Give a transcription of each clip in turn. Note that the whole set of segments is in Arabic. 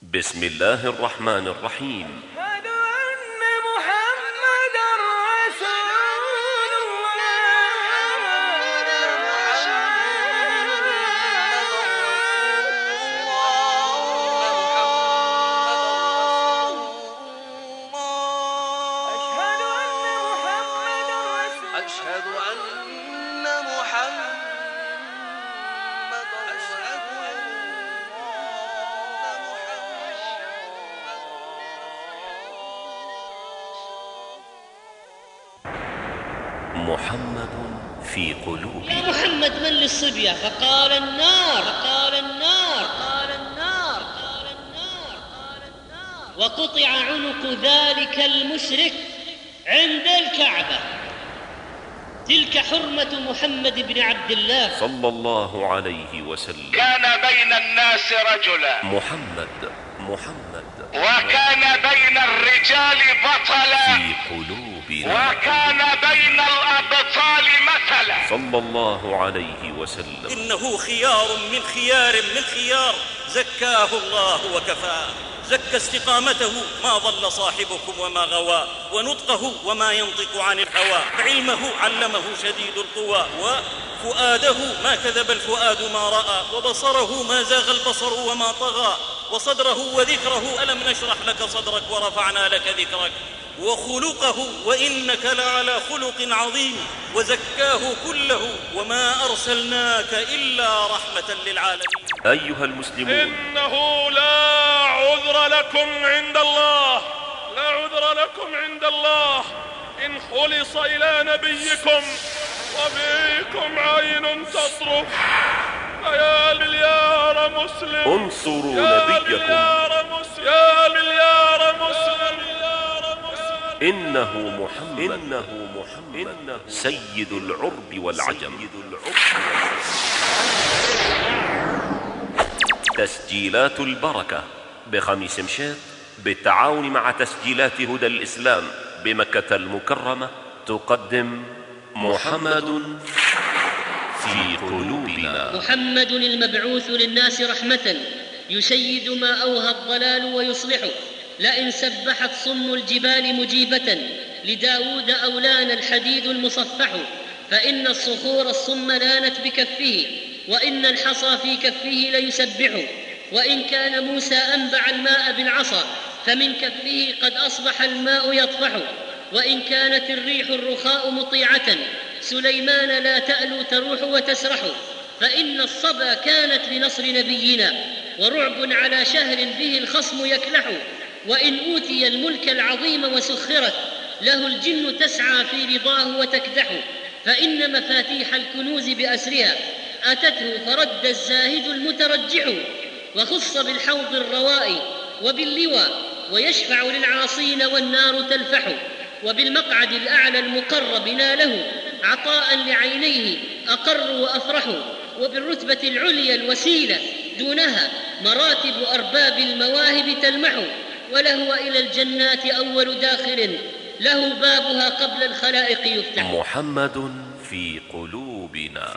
بسم الله الرحمن الرحيم. أشهد أن محمدًا رسول الله. أشهد أن محمدًا محمد في قلوبنا. يا محمد من للصبية؟ فقال النار. فقال النار. قال النار. قال النار. قال النار. وقطع عنق ذلك المشرك عند الكعبة. تلك حرمة محمد بن عبد الله صلى الله عليه وسلم. كان بين الناس رجلا محمد وكان بين الرجال بطلا في قلوبنا، وكان بين الأبطال مثلا صلى الله عليه وسلم. إنه خيار من خيار زكاه الله وكفاه. زكى استقامته ما ضل صاحبكم وما غوى، ونطقه وما ينطق عن الهوى، علمه علمه شديد القوى، وفؤاده ما كذب الفؤاد ما رأى، وبصره ما زاغ البصر وما طغى، وصدره وذكره ألم نشرح لك صدرك ورفعنا لك ذكرك، وخلقه وإنك لعلى خلق عظيم، وزكاه كله وما أرسلناك إلا رحمة للعالمين. أيها المسلمون، إنه لا عذر لكم عند الله، لا عذر لكم عند الله إن خلص إلى نبيكم وفيكم عين تطرف. فيا مليار مسلم انصروا نبيكم، يا مليار مسلم. إنه محمد سيد العرب والعجم. تسجيلات البركة بخميس مشيط بالتعاون مع تسجيلات هدى الإسلام بمكة المكرمة تقدم محمد في قلوبنا. محمد المبعوث للناس رحمة، يشيد ما أوهى الضلال ويصلحه. لئن سبحت صم الجبال مجيبة لداود أولان الحديد المصفح. فإن الصخور الصم لانت بكفه، وإن الحصى في كفه ليسبح. وإن كان موسى أنبع الماء بالعصا، فمن كفه قد أصبح الماء يطفح. وإن كانت الريح الرخاء مطيعة، سليمان لا تألو تروح وتسرح. فإن الصبا كانت لنصر نبينا، ورعب على شهر به الخصم يكلح. وإن أوتي الملك العظيم وسخرت، له الجن تسعى في رضاه وتكدح. فإن مفاتيح الكنوز بأسرها أتته فرد الزاهد المترجح. وخص بالحوض الروائي وباللواء، ويشفع للعاصين والنار تلفح. وبالمقعد الأعلى المقرب ناله عطاء لعينيه أقر وأفرح. وبالرتبة العليا الوسيلة دونها مراتب أرباب المواهب تلمح. وله إلى الجنات أول داخل، له بابها قبل الخلائق يفتح. محمد في قلوبنا.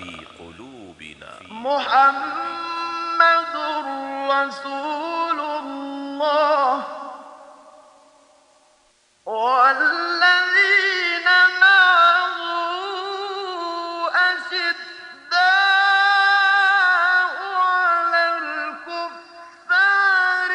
محمد رسول الله والذين معه أشداء على الكفار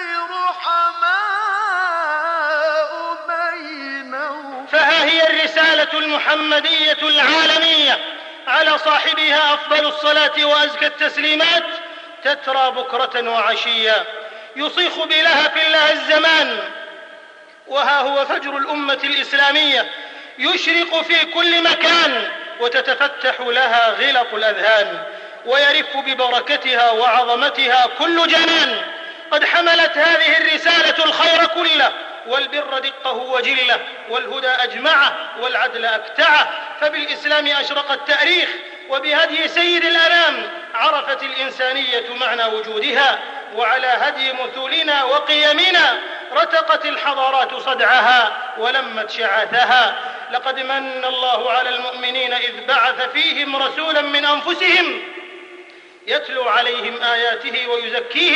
رحماء بينهم. فها هي الرسالة المحمدية العالمية على صاحبها أفضل الصلاة وأزكى التسليمات، تترى بكرة وعشيا، يصيخ بلهف الله الزمان. وها هو فجر الأمة الإسلامية يشرق في كل مكان، وتتفتح لها غلق الأذهان، ويرف ببركتها وعظمتها كل جنان. قد حملت هذه الرسالة الخير كله، والبر دقه وجله، والهدى أجمعه، والعدل أكتعه. فبالإسلام أشرق التاريخ، وبهدي سيد الأنام عرفت الإنسانية معنى وجودها، وعلى هدي مثولنا وقيمنا رتقت الحضارات صدعها ولمت شعاثها. لقد من الله على المؤمنين إذ بعث فيهم رسولا من أنفسهم يتلو عليهم آياته ويزكيهم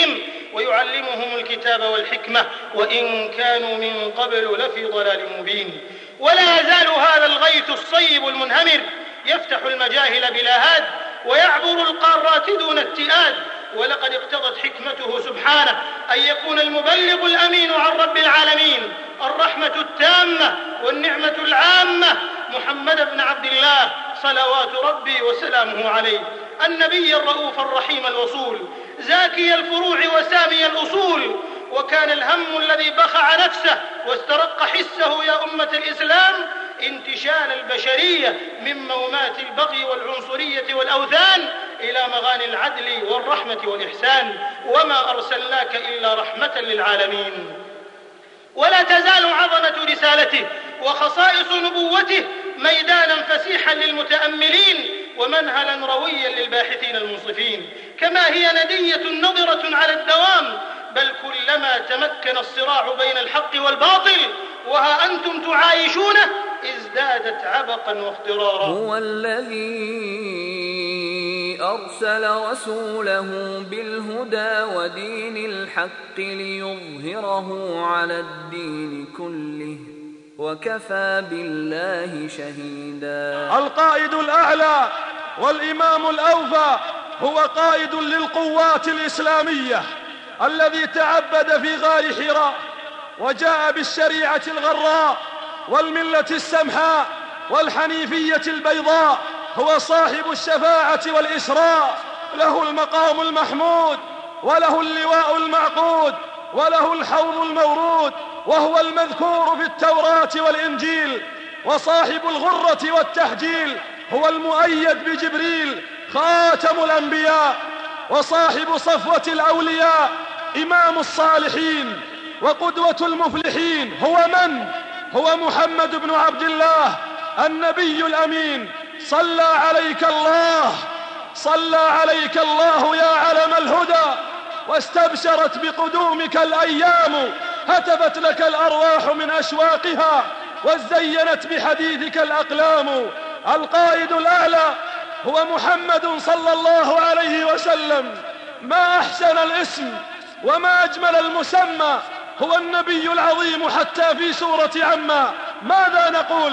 ويعلمهم الكتاب والحكمة وإن كانوا من قبل لفي ضلال مبين. ولا يزال هذا الغيث الصيب المنهمر يفتح المجاهل بلا هاد ويعبر القارات دون اتئاد. ولقد اقتضت حكمته سبحانه أن يكون المبلغ الأمين عن رب العالمين الرحمة التامة والنعمة العامة محمد بن عبد الله صلوات ربي وسلامه عليه، النبي الرؤوف الرحيم الوصول، زاكي الفروع وسامي الأصول. وكان الهم الذي بخع نفسه واسترق حسه يا أمة الإسلام انتشال البشرية من مومات البغي والعنصرية والأوثان إلى مغاني العدل والرحمة والإحسان. وما أرسلناك إلا رحمة للعالمين. ولا تزال عظمة رسالته وخصائص نبوته ميدانا فسيحا للمتأملين ومنهلا رويا للباحثين المنصفين، كما هي ندية نضرة على الدوام، بل كلما تمكن الصراع بين الحق والباطل وها أنتم تعايشونه ازدادت عبقا واخضرارا. هو الذي أرسل رسوله بالهدى ودين الحق ليظهره على الدين كله وكفى بالله شهيدا. القائد الأعلى والإمام الأوفى هو قائد للقوات الإسلامية الذي تعبد في غار حراء وجاء بالشريعة الغراء والملة السمحاء والحنيفية البيضاء. هو صاحب الشفاعة والإسراء، له المقام المحمود وله اللواء المعقود وله الحوض المورود، وهو المذكور في التوراة والإنجيل، وصاحب الغرة والتحجيل، هو المؤيد بجبريل خاتم الأنبياء، وصاحب صفوة الأولياء، إمام الصالحين وقدوة المفلحين. هو من؟ هو محمد بن عبد الله النبي الأمين. صلى عليك الله، صلى عليك الله يا علم الهدى، واستبشرت بقدومك الأيام، هتفت لك الأرواح من أشواقها، وزينت بحديثك الأقلام. القائد الأعلى هو محمد صلى الله عليه وسلم. ما أحسن الاسم وما أجمل المسمى، هو النبي العظيم حتى في سورة عما. ماذا نقول؟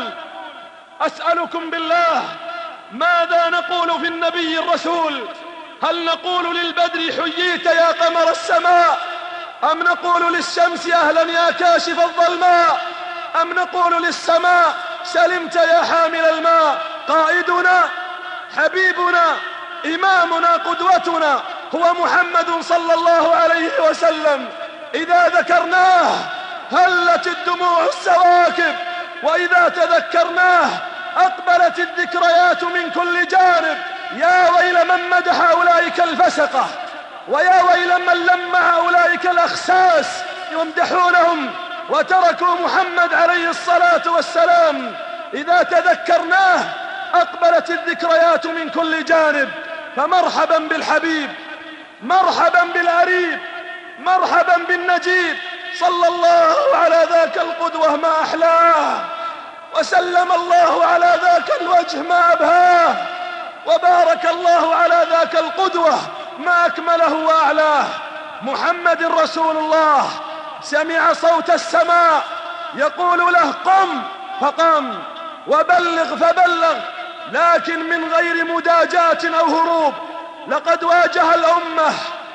أسألكم بالله، ماذا نقول في النبي الرسول؟ هل نقول للبدر حييت يا قمر السماء، أم نقول للشمس أهلا يا كاشف الظلماء، أم نقول للسماء سلمت يا حامل الماء؟ قائدنا، حبيبنا، إمامنا، قدوتنا هو محمد صلى الله عليه وسلم. إذا ذكرناه هلت الدموع السواكب، وإذا تذكرناه أقبلت الذكريات من كل جانب. يا ويل من مدح أولئك الفسقة، ويا ويل من لمع أولئك الأخساس يمدحونهم وتركوا محمد عليه الصلاة والسلام. إذا تذكرناه أقبلت الذكريات من كل جانب. فمرحبا بالحبيب، مرحبا بالقريب، مرحبا بالنجيب، صلى الله على ذاك القدوة ما أحلاه، وسلم الله على ذاك الوجه ما أبهاه، وبارك الله على ذاك القدوة ما أكمله وأعلاه. محمد رسول الله سمع صوت السماء يقول له قم فقام، وبلغ فبلغ، لكن من غير مداجاة أو هروب. لقد واجه الأمة،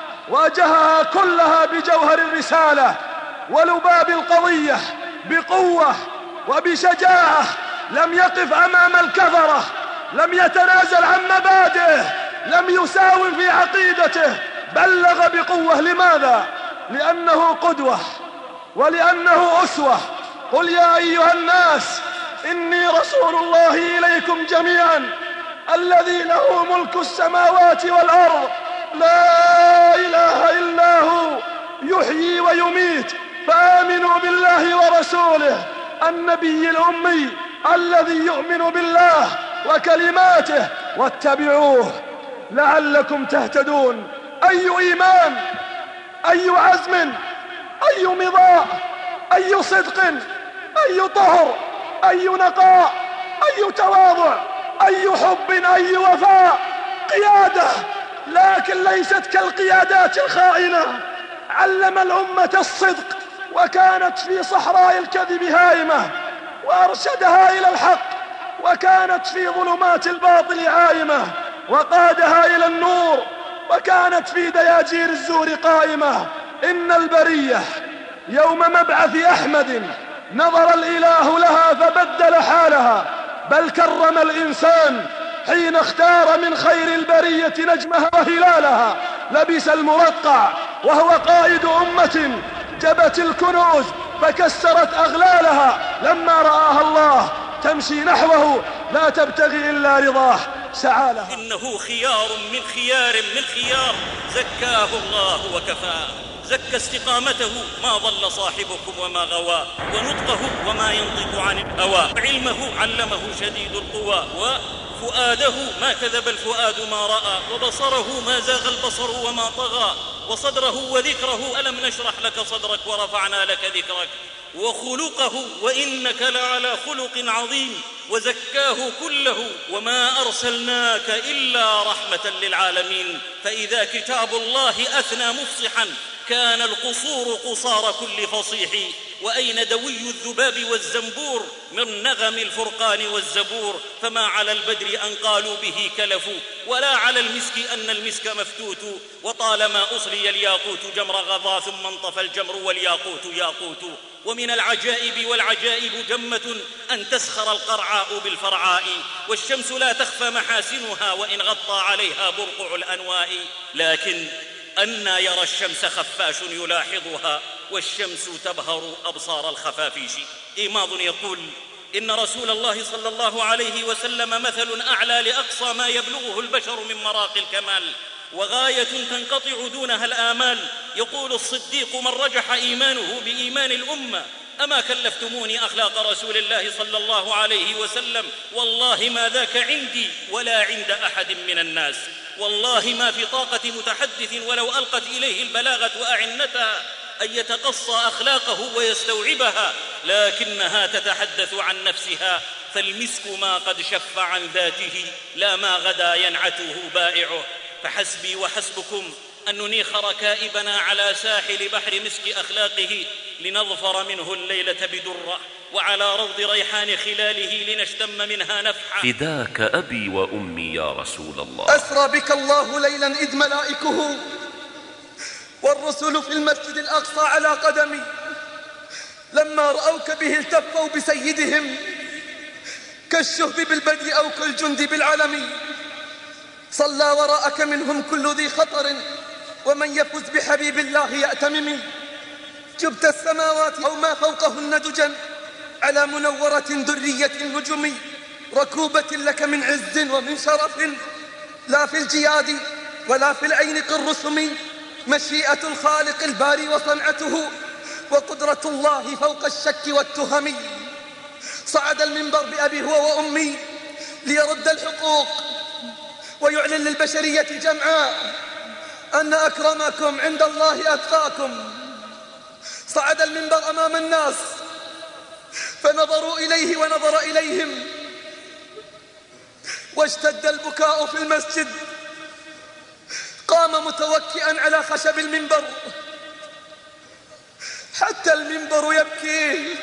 واجهها كلها بجوهر الرسالة ولباب القضية، بقوة وبشجاعة. لم يقف أمام الكفرة، لم يتنازل عن مبادئه، لم يساوم في عقيدته، بلغ بقوة. لماذا؟ لأنه قدوة ولأنه أسوة. قل يا أيها الناس إني رسول الله إليكم جميعا الذي له ملك السماوات والأرض، لا إله إلا هو يحيي ويميت، فآمنوا بالله ورسوله النبي الأمي الذي يؤمن بالله وكلماته واتبعوه لعلكم تهتدون. أي إيمان، أي عزم، أي مضاء، أي صدق، أي طهر، أي نقاء، أي تواضع، أي حب، أي وفاء. قيادة، لكن ليست كالقيادات الخائنة علم الأمة الصدق وكانت في صحراء الكذب هائمة، وأرشدها إلى الحق وكانت في ظلمات الباطل عائمة، وقادها إلى النور وكانت في دياجير الزور قائمة. إن البرية يوم مبعث أحمد نظر الإله لها فبدل حالها، بل كرم الإنسان حين اختار من خير البرية نجمها وهلالها. لبس المرقع وهو قائد أمة جبت الكنوز فكسرت أغلالها، لما رآها الله تمشي نحوه لا تبتغي إلا رضاه سعى لها. إنه خيار من خيار من خيار زكاه الله وكفاه، زكى استقامته ما ضل صاحبكم وما غوى، ونطقه وما ينطق عن الهوى، علمه علمه شديد القوى، وفؤاده ما كذب الفؤاد ما رأى، وبصره ما زاغ البصر وما طغى، وصدره وذكره ألم نشرح لك صدرك ورفعنا لك ذكرك، وخلقه وإنك لعلى خلق عظيم، وزكاه كله وما أرسلناك إلا رحمة للعالمين. فإذا كتاب الله أثنى مفصحا كان القصور قصار كل فصيح، وأين دوي الذباب والزنبور من نغم الفرقان والزبور، فما على البدر أن قالوا به كلفوا، ولا على المسك أن المسك مفتوت، وطالما أصلي الياقوت جمر غضا ثم انطفى الجمر والياقوت ياقوت. ومن العجائب والعجائب جمة أن تسخر القرعاء بالفرعاء، والشمس لا تخفى محاسنها وإن غطى عليها برقع الأنواء، لكن أنى يرى الشمس خفاش يلاحظها والشمس تبهر أبصار الخفافيش. إيماض يقول إن رسول الله صلى الله عليه وسلم مثل أعلى لأقصى ما يبلغه البشر من مراقي الكمال، وغاية تنقطع دونها الآمال. يقول الصديق من رجح إيمانه بإيمان الأمة: أما كلفتموني أخلاق رسول الله صلى الله عليه وسلم، والله ما ذاك عندي ولا عند أحد من الناس، والله ما في طاقة متحدث ولو ألقت إليه البلاغة أعنتها أن يتقصى أخلاقه ويستوعبها، لكنها تتحدث عن نفسها، فالمسك ما قد شف عن ذاته لا ما غدا ينعته بائعه. فحسبي وحسبكم أن ننيخ ركائبنا على ساحل بحر مسك أخلاقه لنظفر منه الليلة بدرة، وعلى روض ريحان خلاله لنشتم منها نفحا. فداك أبي وأمي يا رسول الله. أسرى بك الله ليلا إذ ملائكه والرسل في المسجد الأقصى على قدمي، لما رأوك به التفوا بسيدهم كالشهب بالبدء أو كالجند بالعلم. صلى وراءك منهم كل ذي خطر، ومن يفز بحبيب الله يأتمم. جبت السماوات أو ما فوقهن دجا على منورة درية نجم، ركوبة لك من عز ومن شرف، لا في الجياد ولا في العين قرسم. مشيئة الخالق الباري وصنعته، وقدرة الله فوق الشك والتهم. صعد المنبر بأبي هو وأمي ليرد الحقوق ويعلن للبشرية جمعاء أن أكرمكم عند الله أتقاكم. صعد المنبر أمام الناس فنظروا إليه ونظر إليهم، واشتد البكاء في المسجد. قام متوكئا على خشب المنبر حتى المنبر يبكي،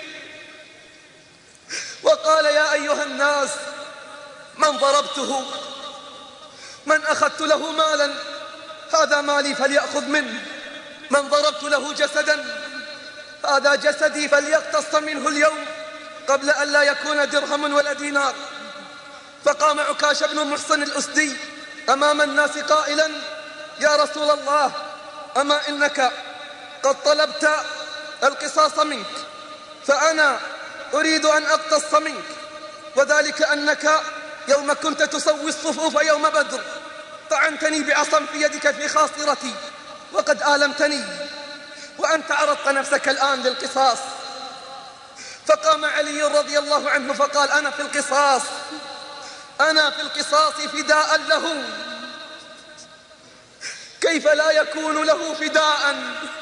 وقال: يا أيها الناس، من ضربته، من أخذت له مالا، هذا مالي فليأخذ منه، من ضربت له جسدا، هذا جسدي فليقتص منه اليوم قبل أن لا يكون درهم ولا دينار. فقام عكاش بن محصن الأسدي أمام الناس قائلا: يا رسول الله، أما إنك قد طلبت القصاص منك، فأنا أريد أن أقتص منك، وذلك أنك يوم كنت تسوي الصفوف يوم بدر طعنتني بعصا في يدك في خاصرتي وقد آلمتني، وأنت عرضت نفسك الآن للقصاص. فقام علي رضي الله عنه فقال: أنا في القصاص، أنا في القصاص فداء له. كيف لا يكون له فداء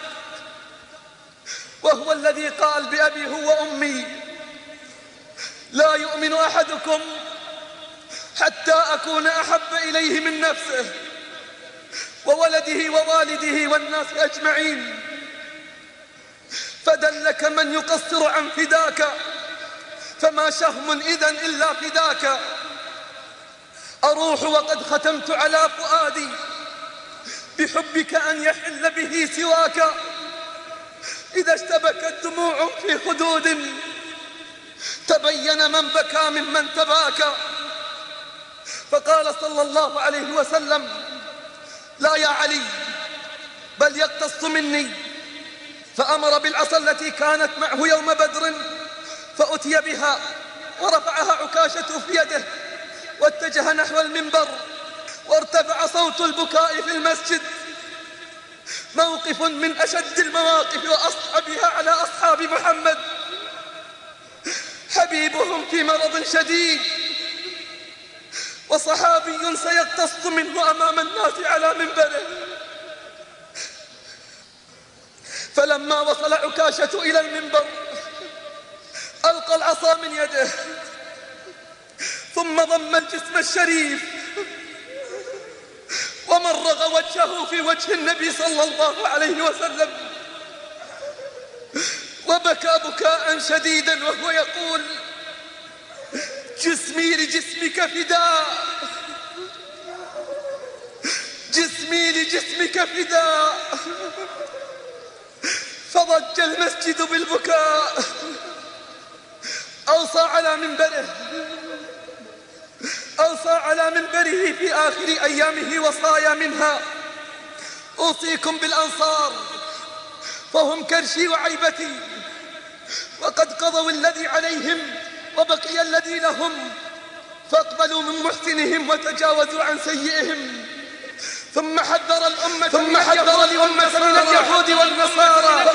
وهو الذي قال بأبي هو وأمي: لا يؤمن أحدكم حتى أكون أحب إليه من نفسه. وولده ووالده والناس أجمعين، فدلك من يقصر عن فداك، فما شهم إذن إلا فداك. أروح وقد ختمت على فؤادي بحبك أن يحل به سواك. إذا اشتبكت دموع في خدود تبين من بكى ممن تباكى. فقال صلى الله عليه وسلم: لا يا علي، بل يقتص مني. فأمر بالعصا التي كانت معه يوم بدر فأتي بها، ورفعها عكاشة في يده واتجه نحو المنبر، وارتفع صوت البكاء في المسجد. موقف من أشد المواقف وأصعبها على أصحاب محمد، حبيبهم في مرض شديد، وصحابي سيقتص منه أمام الناس على منبره. فلما وصل عكاشة إلى المنبر ألقى العصا من يده، ثم ضم الجسم الشريف ومرغ وجهه في وجه النبي صلى الله عليه وسلم، وبكى بكاء شديدا وهو يقول: جسمي لجسمك فداء، جسمي لجسمك فداء. فضج المسجد بالبكاء. أوصى على منبره في آخر أيامه وصايا منها: أوصيكم بالأنصار فهم كرشي وعيبتي، وقد قضوا الذي عليهم وبقي الذي لهم، فاقبلوا من محسنهم وتجاوزوا عن سيئهم. ثم حذر الأمة من اليهود والنصارى،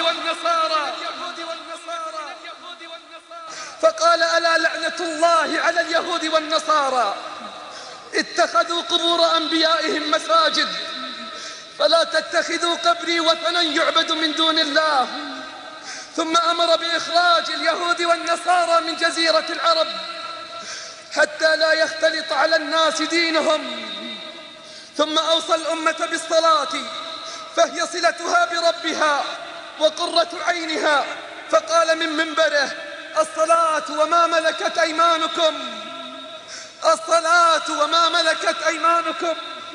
فقال: ألا لعنة الله على اليهود والنصارى، اتخذوا قبور أنبيائهم مساجد، فلا تتخذوا قبري وثنا يعبد من دون الله. ثم أمر بإخراج اليهود والنصارى من جزيرة العرب حتى لا يختلط على الناس دينهم. ثم أوصى الأمة بالصلاة، فهي صلتها بربها وقرة عينها، فقال من منبره: الصلاة وما ملكت أيمانكم، الصلاة وما ملكت أيمانكم.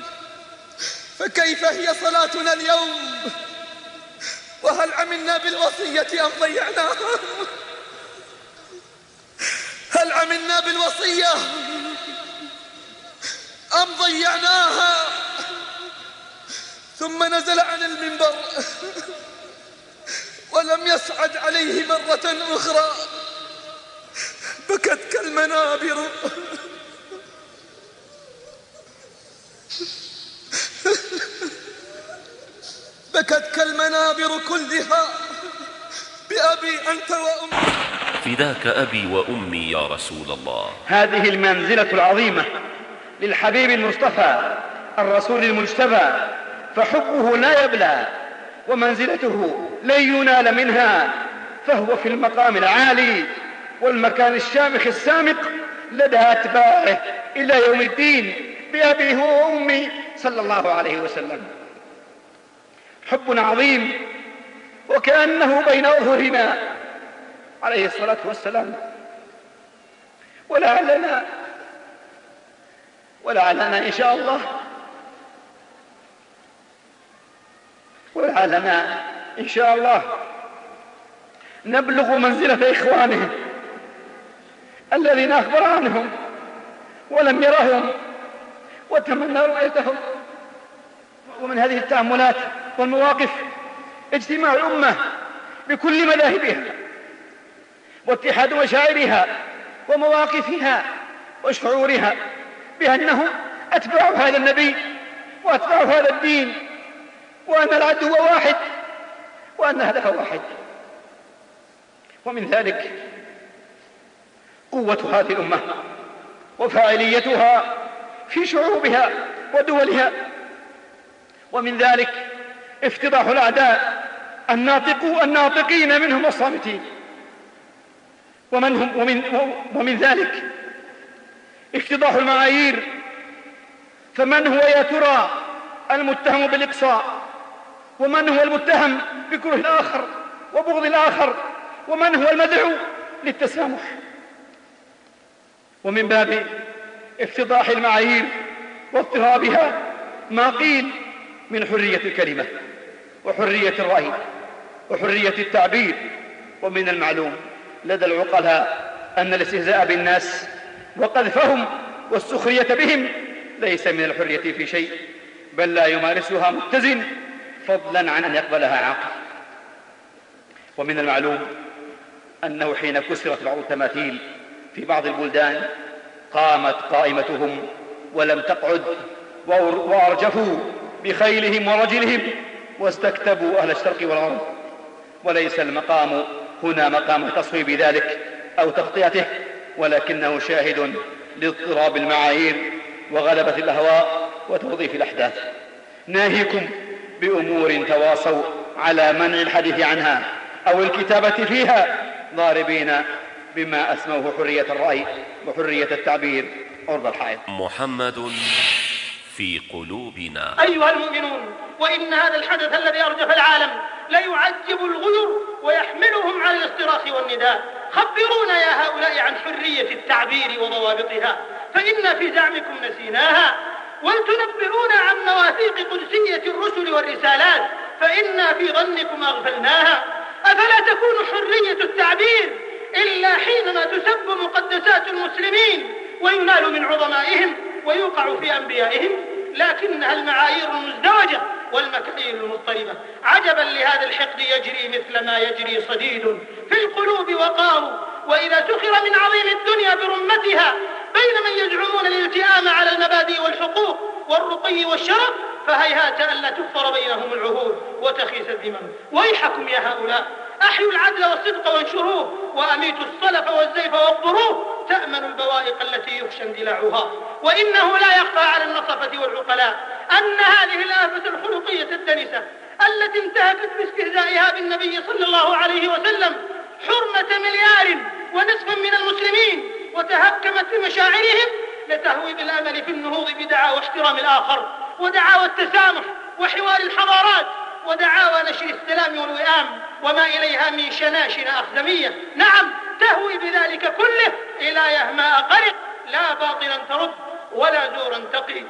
فكيف هي صلاتنا اليوم؟ وهل عملنا بالوصية أم ضيعناها؟ هل عملنا بالوصية أم ضيعناها؟ ثم نزل عن المنبر ولم يصعد عليه مرة أخرى. بكت كالمنابر، بكت كالمنابر كلها بأبي أنت وأمي. فداك أبي وأمي يا رسول الله. هذه المنزلة العظيمة للحبيب المصطفى الرسول المجتبى، فحبه لا يبلى ومنزلته لن ينال منها، فهو في المقام العالي والمكان الشامخ السامق لدى أتباعه إلى يوم الدين بأبي هو وأمي صلى الله عليه وسلم. حب عظيم وكأنه بين أظهرنا عليه الصلاة والسلام. ولعلنا إن شاء الله نبلغ منزلة إخوانهم الذين أخبر عنهم ولم يرهم وتمنى رؤيتهم. ومن هذه التأملات والمواقف اجتماع الأمة بكل مذاهبها واتحاد مشاعرها ومواقفها وشعورها بأنهم أتباع هذا النبي وأتباع هذا الدين، وأن العدو واحد وأن الهدف واحد. ومن ذلك قوة هذه الأمة وفاعليتها في شعوبها ودولها. ومن ذلك افتضاح الأعداء الناطقين منهم والصامتين. ومن ذلك افتضاح المعايير، فمن هو يا ترى المتهم بالإقصاء، ومن هو المتهم بكره الآخر وبغض الآخر، ومن هو المدعو للتسامح. ومن باب افتضاح المعايير واضطرابها ما قيل من حرية الكلمة وحرية الرأي وحرية التعبير. ومن المعلوم لدى العقلاء أن الاستهزاء بالناس وقذفهم والسخرية بهم ليس من الحرية في شيء، بل لا يمارسها متزن فضلا عن أن يقبلها عاقل. ومن المعلوم أنه حين كسرت بعض التماثيل في بعض البلدان قامت قائمتهم ولم تقعد، وأرجفوا بخيلهم ورجلهم واستكتبوا أهل الشرق والغرب. وليس المقام هنا مقام تصويب ذلك أو تغطيته، ولكنه شاهد لاضطراب المعايير وغلبة الأهواء وتوظيف الأحداث. ناهيكم بأمور تواصوا على منع الحديث عنها أو الكتابة فيها، ضاربين بما أسموه حرية الرأي وحرية التعبير عرض الحائط. محمد في قلوبنا. أيها المؤمنون، وإن هذا الحدث الذي أرجف العالم ليعجب الغير ويحملهم على الاصطراخ والنداء. خبرونا يا هؤلاء عن حرية التعبير وضوابطها، فإن في زعمكم نسيناها، ولتنبئونا عن مواثيق قدسية الرسل والرسالات، فإنا في ظنكم أغفلناها. أفلا تكون حرية التعبير إلا حينما تسب مقدسات المسلمين وينال من عظمائهم ويوقع في أنبيائهم، لكنها المعايير المزدوجة والمكاييل المضطربة. عجبا لهذا الحقد يجري مثل ما يجري صديد في القلوب وقار، وإذا سخر من عظيم الدنيا برمتها بين من يزعمون الالتئام على المبادئ والحقوق والرقي والشرف، فهيهات ألا تكفر بينهم العهود وتخيس الذمم. ويحكم يا هؤلاء، أحيوا العدل والصدق وانشروه، وأميتوا الصلف والزيف واقبروه، تأمنوا البوائق التي يخشى اندلاعها. وإنه لا يخفى على النصفة والعقلاء أن هذه الآفة الخلقية الدنسة التي انتهكت باستهزائها بالنبي صلى الله عليه وسلم حرمة 1.5 مليار من المسلمين وتهكمت بمشاعرهم لتهوي بالأمل في النهوض بدعاوى احترام الآخر ودعاوى التسامح وحوار الحضارات ودعاوى نشر السلام والوئام وما إليها من شناشن أخدمية. نعم، تهوي بذلك كله إلى يهماء غرق، لا باطلا ترد ولا زورا تقي.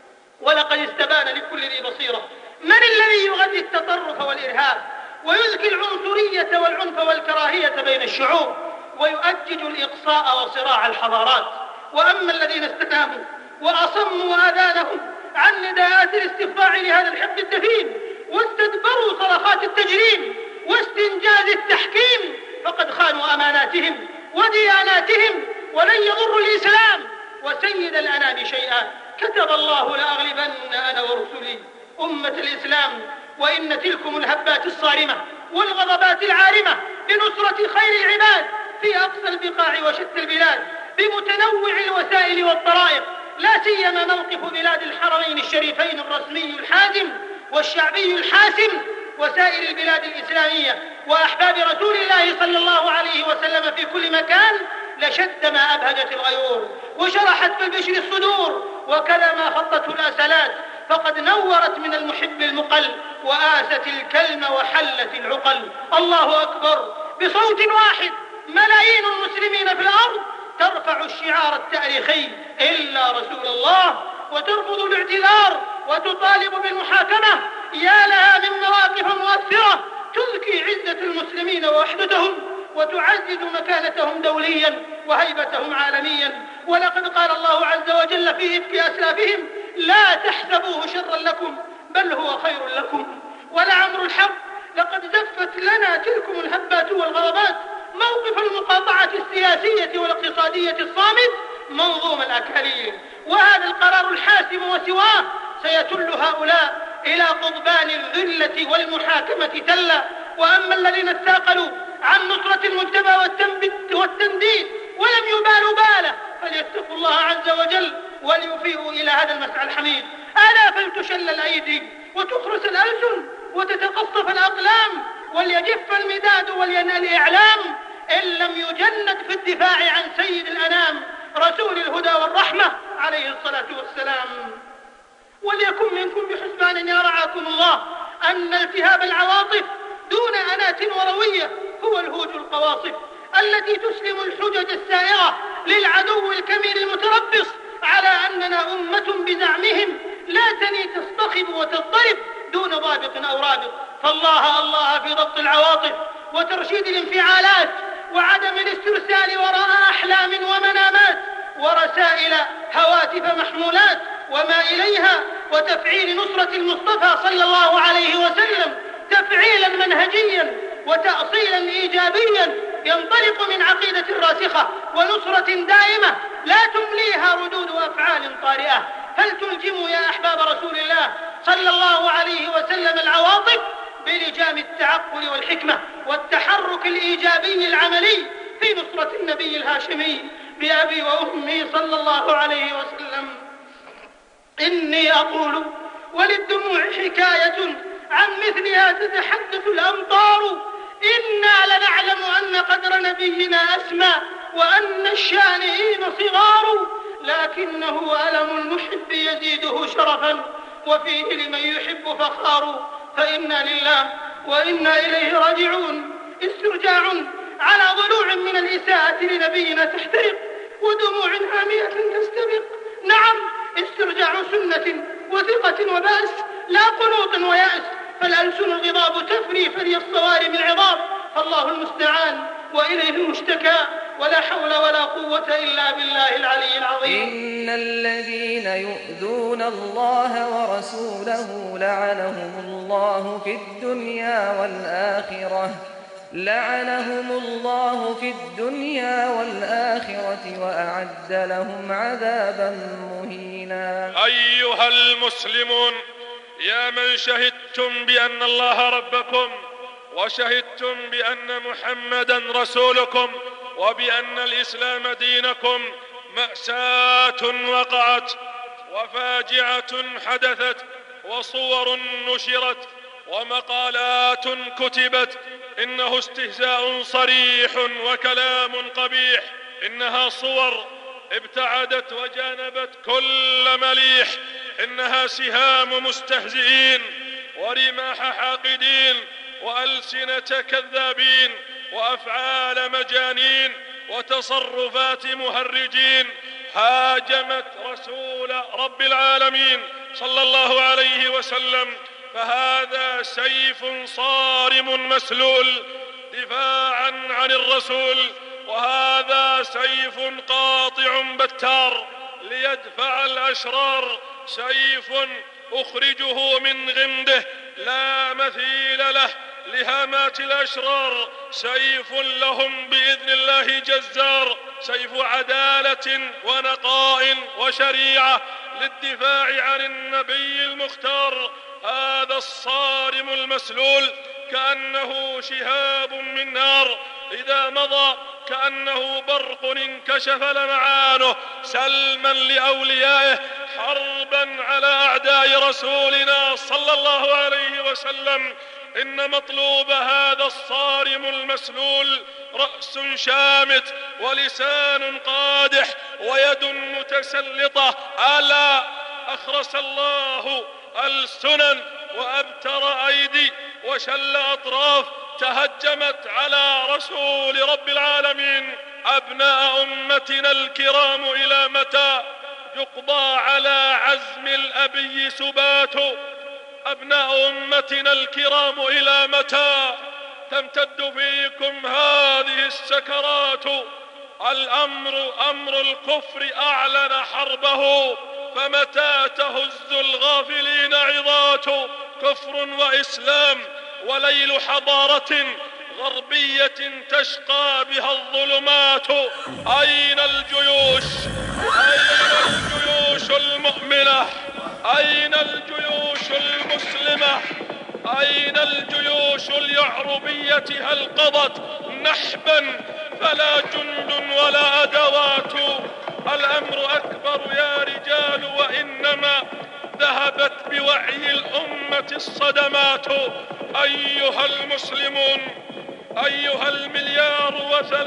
ولقد استبان لكل ذي بصيرة من الذي يغذي التطرف والإرهاب ويزكي العنصرية والعنف والكراهية بين الشعوب ويؤجج الإقصاء وصراع الحضارات. وأما الذين استناموا وأصموا آذانهم عن نداءات الاستخفاع لهذا الحقد الدفين واستدبروا صرخات التجريم واستنجاز التحكيم فقد خانوا أماناتهم ودياناتهم ولن يضروا الإسلام وسيد الأنام شيئا. كتب الله لأغلبن أنا ورسلي. أمة الإسلام، وإن تلكم الهبات الصارمة والغضبات العارمة لنصرة خير العباد في أقصى البقاع وشتى البلاد بمتنوع الوسائل والطرائق، لا سيما موقف بلاد الحرمين الشريفين الرسمي الحازم والشعبي الحاسم وسائر البلاد الإسلامية وأحباب رسول الله صلى الله عليه وسلم في كل مكان لشد ما أبهجت الغيور وشرحت بالبشر الصدور وكذا ما خطته الأسلات، فقد نورت من المحب المقل وآست الكلم وحلت العقل. الله أكبر. بصوت واحد ملايين المسلمين في الأرض ترفع الشعار التاريخي إلا رسول الله وترفض الاعتذار وتطالب بالمحاكمة. يا لها من مواقف مؤثرة تزكي عزة المسلمين ووحدتهم وتعزز مكانتهم دوليا وهيبتهم عالميا. ولقد قال الله عز وجل في إفك أسلافهم لا تحسبوه شرا لكم بل هو خير لكم. ولعمر الحق لقد زفت لنا تلكم الهبات والغضبات موقف المقاطعة السياسية والاقتصادية الصامت منظوم الأكاليل. وهذا القرار الحاسم وسواه سيتل هؤلاء إلى قضبان الذلة والمحاكمة تلا. وأما الذين اتاقلوا عن نصرة المجتمع والتنديد ولم يبالوا باله فليتقوا الله عز وجل وليفيئوا إلى هذا المسعى الحميد. ألا فلتشل الأيدي وتخرس الألسن وتتقصف الأقلام وليجف المداد ولينال الإعلام إن لم يجند في الدفاع عن سيد الأنام رسول الهدى والرحمة عليه الصلاة والسلام. وليكن منكم بحسبان يا رعاكم الله أن التهاب العواطف دون أنات وروية هو الهوج القواصف التي تسلم الحجج السائرة للعدو الكمين المتربص على أننا أمة بزعمهم لا تني تصطخب وتضطرب دون ضابط أو رابط. فالله الله في ضبط العواطف وترشيد الانفعالات وعدم الاسترسال وراء أحلام ومنامات ورسائل هواتف محمولات وما إليها، وتفعيل نصرة المصطفى صلى الله عليه وسلم تفعيلا منهجيا وتأصيلا إيجابيا ينطلق من عقيدة راسخة ونصرة دائمة لا تمليها ردود أفعال طارئة. فلتلجموا يا أحباب رسول الله صلى الله عليه وسلم العواطف بلجام التعقل والحكمة والتحرك الإيجابي العملي في نصرة النبي الهاشمي بأبي وأمي صلى الله عليه وسلم. إني أقول وللدموع حكاية عن مثلها تتحدث الأمطار، إنا لنعلم أن قدر نبينا أسمى وأن الشانئين صغار، لكنه ألم المحب يزيده شرفا وفيه لمن يحب فخار. فإنا لله وإنا إليه راجعون. استرجاع على ضلوع من الإساءة لنبينا تحترق ودموع هامية تستبق. نعم، استرجاع سنة وثقة وبأس لا قنوط ويأس، فالألسن الغضاب تفري فري الصوارم العظام. فالله المستعان وإليه المشتكى، ولا حول ولا قوة إلا بالله العلي العظيم. إن الذين يؤذون الله ورسوله لعنهم الله في الدنيا والآخرة وأعد لهم عذابا مهينا. أيها المسلمون، يا من شهدتم بأن الله ربكم وشهدتم بأن محمدا رسولكم وبأن الإسلام دينكم، مأساة وقعت وفاجعة حدثت وصور نشرت ومقالات كتبت، إنه استهزاء صريح وكلام قبيح، إنها صور ابتعدت وجانبت كل مليح، إنها سهام مستهزئين ورماح حاقدين وألسنة كذابين وأفعال مجانين وتصرفات مهرجين هاجمت رسول رب العالمين صلى الله عليه وسلم. فهذا سيف صارم مسلول دفاعا عن الرسول، وهذا سيف قاطع بتار ليدفع الأشرار، سيف أخرجه من غمده لا مثيل له لهامات الأشرار، سيف لهم بإذن الله جزار، سيف عدالة ونقاء وشريعة للدفاع عن النبي المختار. هذا الصارم المسلول كأنه شهاب من نار إذا مضى، كأنه برق انكشف لمعانه، سلما لأوليائه حربا على أعداء رسولنا صلى الله عليه وسلم. إن مطلوب هذا الصارم المسلول رأس شامت ولسان قادح ويد متسلطة. ألا أخرس الله السنن وأبتر أيدي وشل أطراف تهجمت على رسول رب العالمين. أبناء أمتنا الكرام، إلى متى يقضى على عزم الأبي سبات؟ أبناء أمتنا الكرام، إلى متى تمتد فيكم هذه السكرات؟ الأمر أمر الكفر أعلن حربه، فمتى تهز الغافلين عظات؟ كفر وإسلام وليل حضارة غربية تشقى بها الظلمات. أين الجيوش؟ أين الجيوش المؤمنة؟ أين الجيوش المسلمة؟ أين الجيوش اليعربية؟ هل قضت نحبا فلا جند ولا أدوات؟ الأمر أكبر يا رجال، وإنما ذهبت بوعي الأمة الصدمات. أيها المسلمون، أيها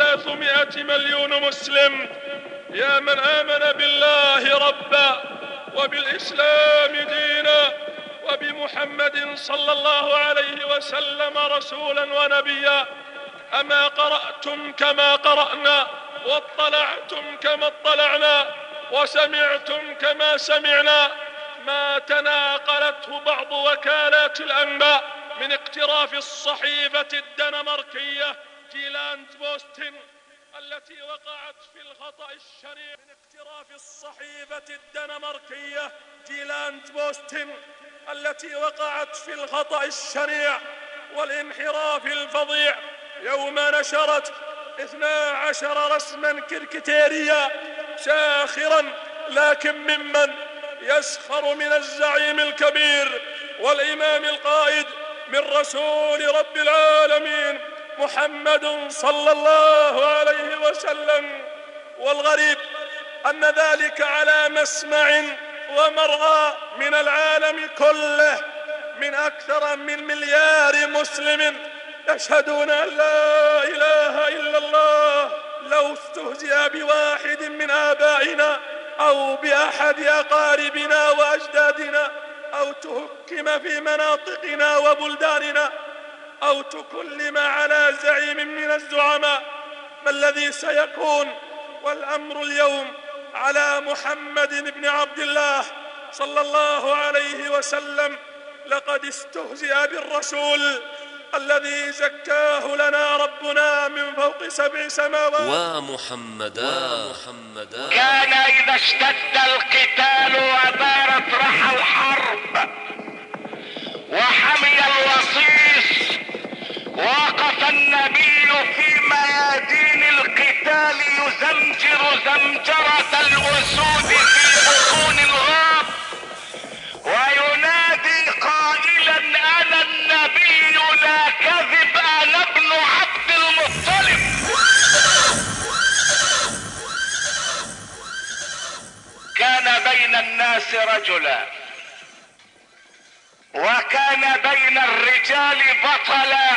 1,300,000,000 مسلم، يا من آمن بالله ربا وبالإسلام دينا، وبمحمد صلى الله عليه وسلم رسولا ونبيا. أما قرأتم كما قرأنا، واطلعتم كما اطلعنا، وسمعتم كما سمعنا ما تناقلته بعض وكالات الأنباء من اقتراف الصحيفة الدنماركية جيلاند بوستن التي وقعت في الخطأ الشنيع، من اقتراف الصحيفة الدنماركية جيلاند بوستن التي وقعت في الخطأ الشنيع والانحراف الفظيع يوم نشرت 12 رسما كركتيريا ساخرا، لكن ممن يسخر من الزعيم الكبير والإمام القائد من رسول رب العالمين محمد صلى الله عليه وسلم. والغريب أن ذلك على مسمع ومرأى من العالم كله، من أكثر من مليار مسلم يشهدون أن لا إله إلا الله. لو استهزئ بواحد من آبائنا أو بأحد أقاربنا وأجدادنا، أو تهكم في مناطقنا وبلداننا، أو تكلم على زعيم من الزعماء، ما الذي سيكون؟ والأمر اليوم على محمد بن عبد الله صلى الله عليه وسلم. لقد استهزئ بالرسول الذي زكاه لنا ربنا من فوق 7 سماوات. ومحمدا كان إذا اشتد القتال ودارت رحى الحرب وحمي الوصيص، وقف النبي في ميادين القتال يزمجر زمجرة الأسود في بطون الغاب، وينادي قائلا: أنا النبي لا كذب، أنا ابن عبد المطلب. كان بين الناس رجلا، وكان بين الرجال بطلا،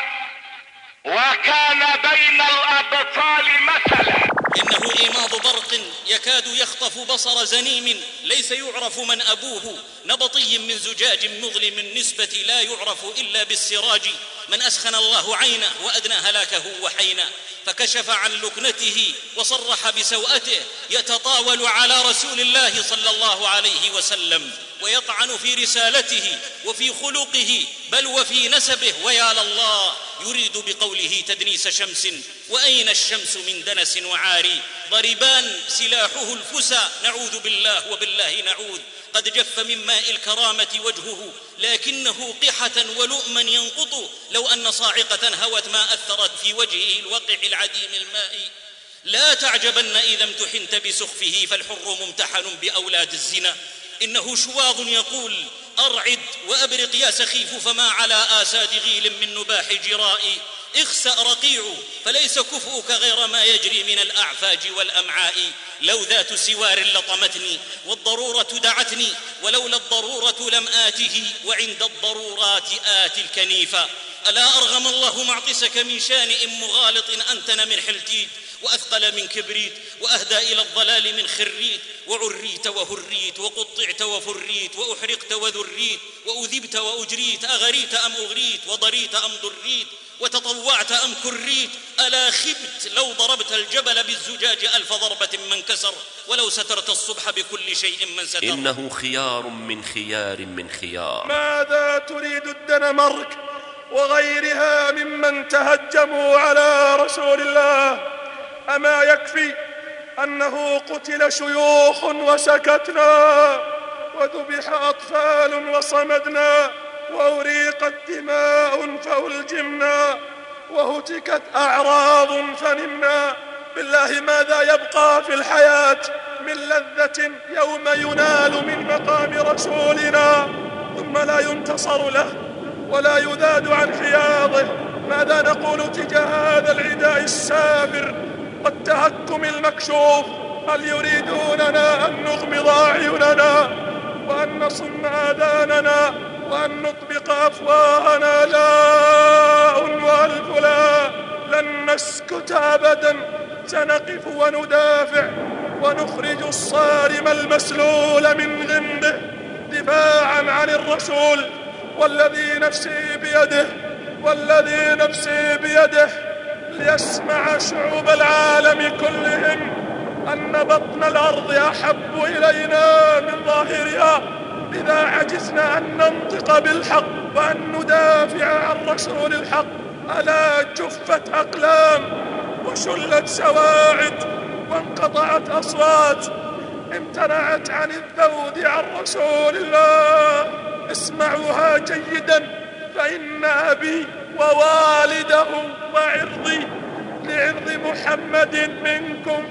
وكان بين الأبطال مثلا. إنه إيماض برق يكاد يخطف بصر زنيم، ليس يعرف من أبوه، نبطي من زجاج مظلم النسبة لا يعرف إلا بالسراج، من أسخن الله عينه وأدنى هلاكه وحينا، فكشف عن لكنته وصرح بسوءته، يتطاول على رسول الله صلى الله عليه وسلم ويطعن في رسالته وفي خلقه بل وفي نسبه، ويا لله يريد بقوله تدنيس شمس، وأين الشمس من دنس وعاري، ضربان سلاحه الفسى، نعوذ بالله وبالله نعوذ، قد جف من ماء الكرامة وجهه، لكنه قحة ولؤما ينقط، لو أن صاعقة هوت ما أثرت في وجهه الوقع العديم الماء. لا تعجبن إذا امتحنت بسخفه، فالحر ممتحن بأولاد الزنا، إنه شواظ يقول: أرعد وأبرق يا سخيف، فما على آساد غيل من نباح جرائي، اخسأ رقيع فليس كفؤك غير ما يجري من الأعفاج والأمعاء، لو ذات سوار لطمتني والضرورة دعتني، ولولا الضرورة لم آته، وعند الضرورات آتي الكنيفة. ألا أرغم الله معطسك من شانئ مغالط، أنتن من حلتيت وأثقل من كبريت، وأهدى إلى الضلال من خريت، وعريت وهريت، وقطعت وفريت، وأحرقت وذريت، وأذبت وأجريت، أغريت أم أغريت، وضريت أم ضريت، وتطوعت أم كريت، ألا خبت لو ضربت الجبل بالزجاج 1000 ضربة ما انكسر، ولو سترت الصبح بكل شيء من ستر. إنه خيار من خيار من خيار. ماذا تريد الدنمارك وغيرها ممن تهجموا على رسول الله؟ أما يكفي أنه قتل شيوخ وسكتنا، وذبح أطفال وصمدنا، وأريقت دماء فألجمنا، وهتكت أعراض فنمنا. بالله ماذا يبقى في الحياة من لذة يوم ينال من مقام رسولنا ثم لا ينتصر له ولا يذاد عن حياضه؟ ماذا نقول تجاه هذا العداء السافر والتهكم المكشوف؟ هل يريدوننا أن نغمض أعيننا وأن نصم آذاننا وأن نطبق أفواهنا؟ لا وألف لا، لن نسكت أبدا، سنقف وندافع ونخرج الصارم المسلول من غمده دفاعا عن الرسول، والذي نفسي بيده ليسمع شعوب العالم كلهم أن بطن الأرض أحب إلينا من ظاهرها، إذا عجزنا أن ننطق بالحق وأن ندافع عن رسول الحق. ألا جفت أقلام وشلت سواعد وانقطعت أصوات امتنعت عن الذود عن رسول الله. اسمعوها جيدا، فإن أبي ووالده وعرضي لعرض محمد منكم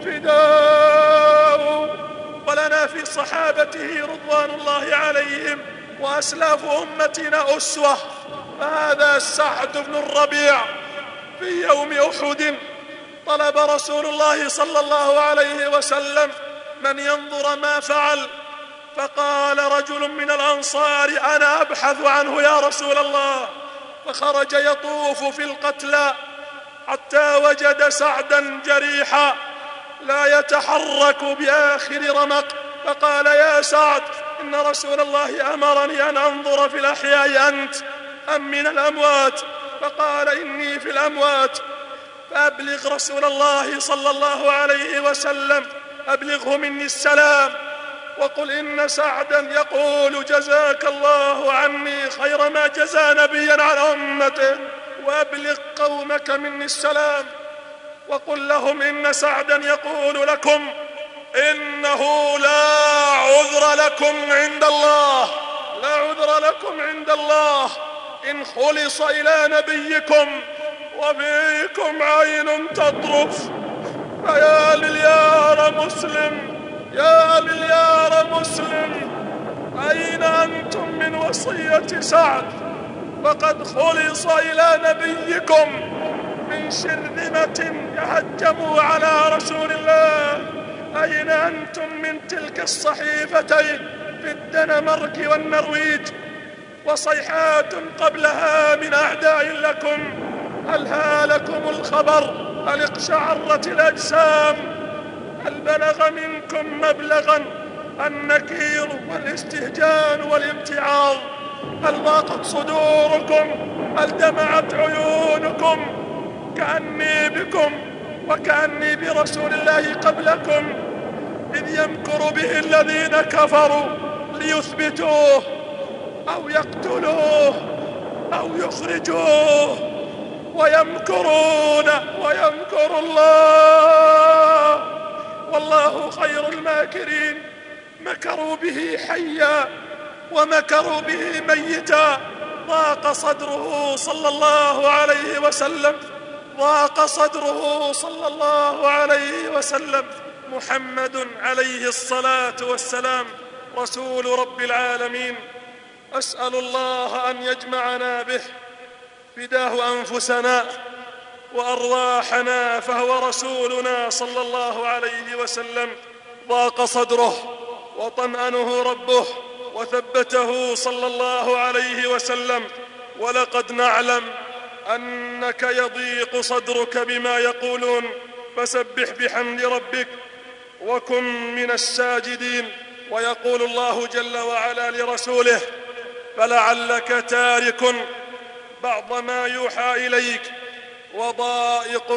فداء. ولنا في صحابته رضوان الله عليهم وأسلاف أمتنا أسوة. فهذا سعد بن الربيع في يوم أحد طلب رسول الله صلى الله عليه وسلم من ينظر ما فعل، فقال رجل من الأنصار: أنا أبحث عنه يا رسول الله. فخرج يطوف في القتلى حتى وجد سعدا جريحا لا يتحرك بآخر رمق، فقال: يا سعد، إن رسول الله أمرني أن أنظر في الأحياء أنت أم من الأموات؟ فقال: إني في الأموات. فأبلغ رسول الله صلى الله عليه وسلم، أبلغه مني السلام، وقل إن سعدا يقول: جزاك الله عني خير ما جزى نبيا عن أمته. وأبلغ قومك مني السلام، وقل لهم إن سعدا يقول لكم إنه لا عذر لكم عند الله، لا عذر لكم عند الله إن خلص إلى نبيكم وفيكم عين تطرف. فيا مليار مسلم، يا مليار مسلم، أين أنتم من وصية سعد؟ فقد خلص إلى نبيكم من شرذمة يهجموا على رسول الله. أين أنتم من تلك الصحيفتين في الدنمارك والنرويج وصيحات قبلها من أعداء لكم؟ هل هالكم الخبر؟ هل اقشعرت الأجسام؟ هل بلغ منكم مبلغا النكير والاستهجان والامتعاض؟ هل ضاقت صدوركم؟ هل دمعت عيونكم؟ كأني بكم وكأني برسول الله قبلكم، إذ يمكر به الذين كفروا ليثبتوه أو يقتلوه أو يخرجوه، ويمكرون ويمكر الله والله خير الماكرين. مكروا به حيا ومكروا به ميتا. ضاق صدره صلى الله عليه وسلم، ضاق صدره صلى الله عليه وسلم. محمد عليه الصلاة والسلام رسول رب العالمين، أسأل الله أن يجمعنا به، فداه أنفسنا وأرواحنا، فهو رسولنا صلى الله عليه وسلم. ضاق صدره وطمأنه ربه وثبته صلى الله عليه وسلم. ولقد نعلم أنك يضيق صدرك بما يقولون، فسبح بحمد ربك وكن من الساجدين. ويقول الله جل وعلا لرسوله: فلعلك تارك بعض ما يوحى إليك وضائق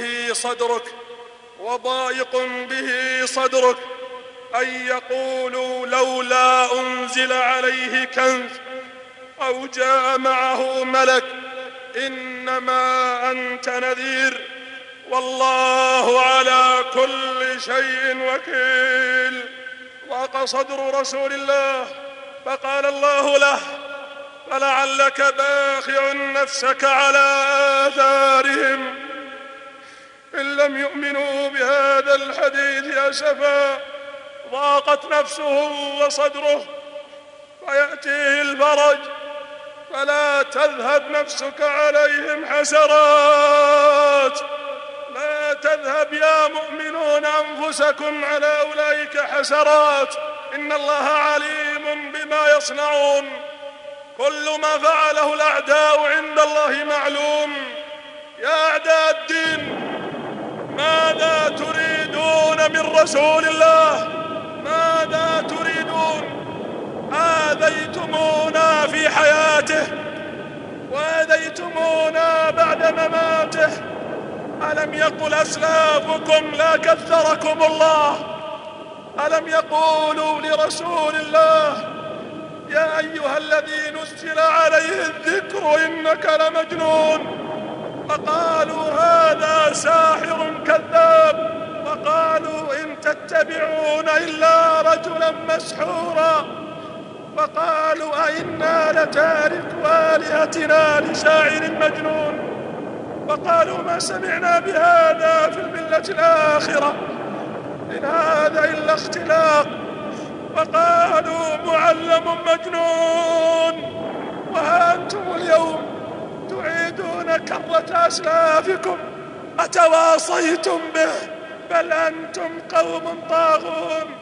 به صدرك أن يقولوا لولا أنزل عليه كنز أو جاء معه ملك، إنما أنت نذير والله على كل شيء وكيل. ضاق صدر رسول الله، فقال الله له: فلعلك باخع نفسك على آثارهم إن لم يؤمنوا بهذا الحديث أسفا. ضاقت نفسه وصدره، فيأتيه الفرج، فلا تذهب نفسك عليهم حسرات. لا تذهب يا مؤمنون أنفسكم على أولئك حسرات، إن الله عليم بما يصنعون. كل ما فعله الأعداء عند الله معلوم. يا أعداء الدين، ماذا تريدون من رسول الله ماذا تريدون؟ آذيتمونا في حياته وآذيتمونا بعد مماته. ألم يقل أسلافكم لا كثركم الله؟ ألم يقولوا لرسول الله يا أيها الذي نزل عليه الذكر إنك لمجنون؟ فقالوا هذا ساحر كذاب، وقالوا إن تتبعون إلا رجلا مسحورا، وقالوا أئنا لتاركو آلهتنا لشاعر مجنون، وقالوا ما سمعنا بهذا في الملة الآخرة إن هذا إلا اختلاق، وقالوا معلم مجنون. وها أنتم اليوم تعيدون كرة أسلافكم، أتواصيتم به؟ بل أنتم قوم طاغون.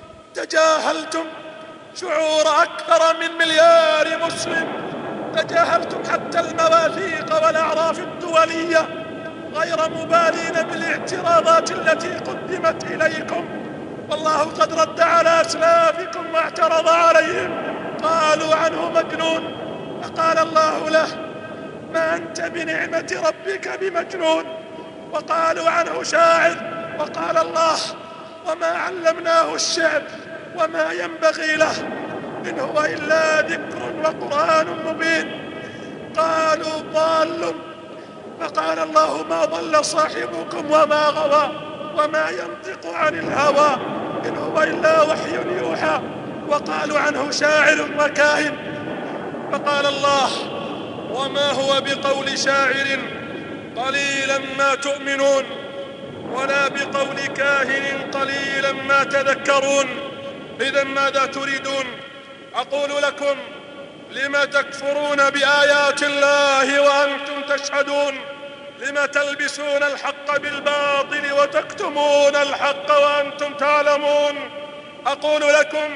تجاهلتم شعور أكثر من 1,000,000 مسلم، تجاهلتم حتى المواثيق والأعراف الدولية، غير مبالين بالاعتراضات التي قدمت إليكم. والله قد رد على أسلافكم واعترض عليهم، قالوا عنه مجنون، فقال الله له ما أنت بنعمة ربك بمجنون. وقالوا عنه شاعر، وقال الله وما علمناه الشعر وما ينبغي له إن هو إلا ذكر وقرآن مبين. قالوا ضال، فقال الله ما ضل صاحبكم وما غوى وما ينطق عن الهوى إن هو إلا وحي يوحى. وقالوا عنه شاعر وكاهن، فقال الله وما هو بقول شاعر قليلا ما تؤمنون ولا بقول كاهن قليلا ما تذكرون. إذن ماذا تريدون؟ أقول لكم لم تكفرون بآيات الله وأنتم تشهدون؟ لم تلبسون الحق بالباطل وتكتمون الحق وأنتم تعلمون؟ أقول لكم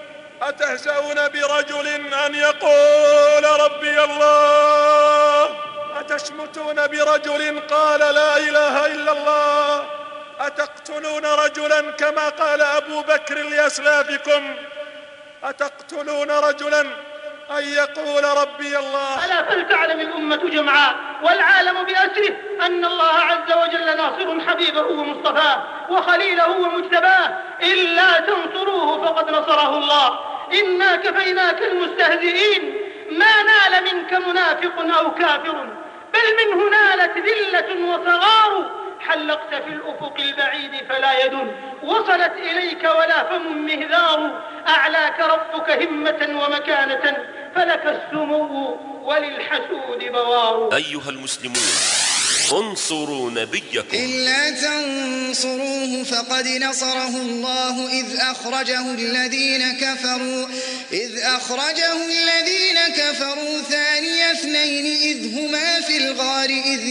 أتهزؤون برجل أن يقول ربي الله؟ أتشمتون برجل قال لا إله إلا الله؟ أتقتلون رجلا كما قال أبو بكر لأسلافكم؟ أتقتلون رجلا أن يقول ربي الله؟ ألا فلتعلم الأمة جمعاء والعالم بأسره أن الله عز وجل ناصر حبيبه ومصطفاه وخليله ومجتباه، إلا تنصروه فقد نصره الله. إنا كفيناك المستهزئين، ما نال منك منافق أو كافر، بل منه نالت ذلة وصغار. حلقت في الأفق البعيد فلا يد وصلت إليك ولا فم مهذار. أعلاك ربك همة ومكانة فلك السمو وللحسود بوار. أيها المسلمون انصروا نبيكم. إلا تنصروه فقد نصره الله إذ أخرجه الذين كفروا ثاني اثنين إذ هما في الغار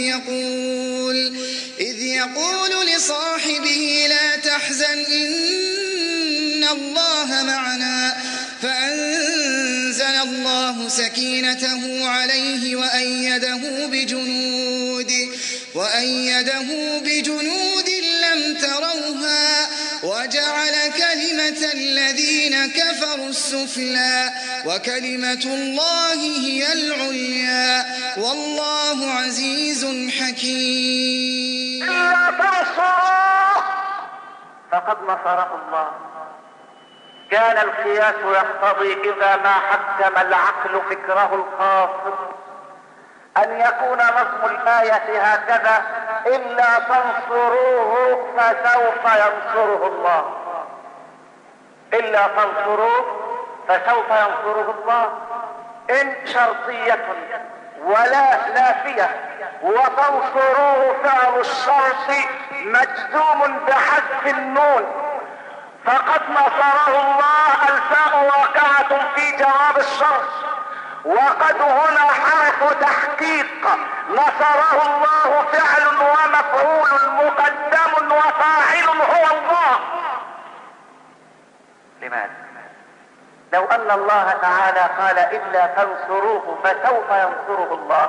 إذ يقول لصاحبه لا تحزن إن الله معنا فأنزل الله سكينته عليه وأيده بجنود لم تروها وجعل كلمة الذين كفروا السفلى وكلمة الله هي العليا والله عزيز حكيم. إلا تنصروه فقد نصره الله. كان القياس يقتضي إذا ما حكم العقل فكره الخاص أن يكون نظم الآية هكذا: إلا تنصروه فسوف ينصره الله. إلا تنصروه فسوف ينصره الله. إن شرطية ولا نافية، وتنصروه فعل الشرط مجزوم بحذف النون، فقد نصره الله الفاء واقعة في جواب الشرط، وقد هنا حرف تحقيق. نصره الله فعل ومفعول مقدم وفاعل هو الله. لماذا؟ لو أن الله تعالى قال إلا تنصروه فسوف ينصره الله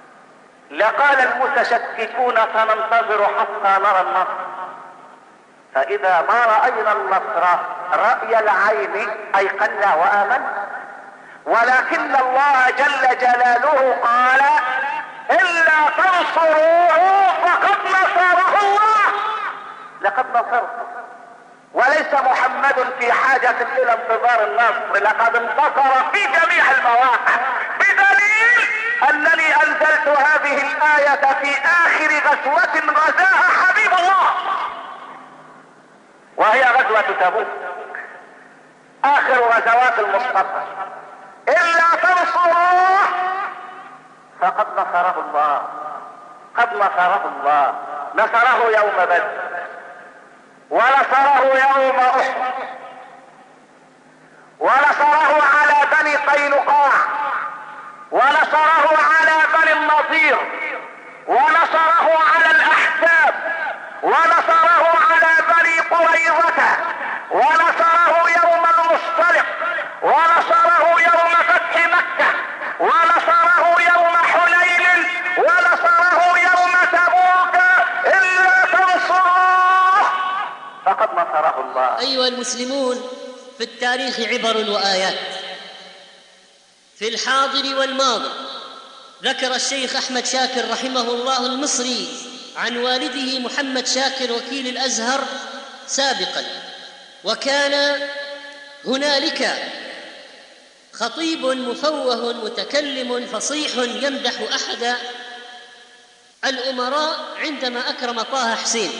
لقال المتشككون سننتظر حتى نرى النصر، فإذا ما رأينا النصر رأي العين أيقنا وآمنا، ولكن الله جل جلاله قال إلا تنصروه فقد نصره الله. لقد نصره، وليس محمد في حاجة إلى انتظار النصر، لقد انتصر في جميع المواقع، بدليل أنني أنزلت هذه الآية في آخر غزوة غزاها حبيب الله، وهي غزوة تبوك، آخر غزوات المصطفى. إلا تنصروه فقد نصره الله، قد نصره الله. نصره يوم بدر، ونصره يوم أحد، ونصره على بني قينقاع، ونصره على بني النضير، ونصره على الأحزاب، ونصره على بني قريظة، ونصره يوم المصطلق، ونصره يوم فتح مكة، ونصره يوم حنين، ونصره يوم تبوك. إلا تنصروه فقد نصره الله. أيها المسلمون، في التاريخ عبر وآيات، في الحاضر والماضي. ذكر الشيخ أحمد شاكر رحمه الله المصري عن والده محمد شاكر وكيل الأزهر سابقا، وكان هنالك خطيب مفوه متكلم فصيح يمدح أحد الأمراء عندما أكرم طه حسين،